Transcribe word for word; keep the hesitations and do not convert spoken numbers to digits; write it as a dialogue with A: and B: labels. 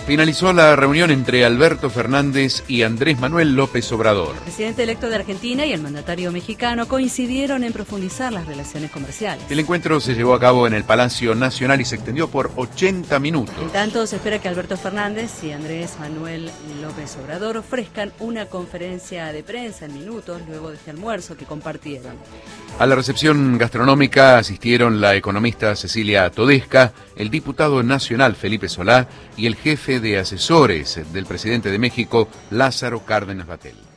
A: Finalizó la reunión entre Alberto Fernández y Andrés Manuel López Obrador.
B: El presidente electo de Argentina y el mandatario mexicano coincidieron en profundizar las relaciones comerciales.
A: El encuentro se llevó a cabo en el Palacio Nacional y se extendió por ochenta minutos.
B: En tanto, se espera que Alberto Fernández y Andrés Manuel López Obrador ofrezcan una conferencia de prensa en minutos luego de este almuerzo que compartieron.
A: A la recepción gastronómica asistieron la economista Cecilia Todesca, el diputado nacional Felipe Solá y el jefe de asesores del presidente de México, Lázaro Cárdenas Batel.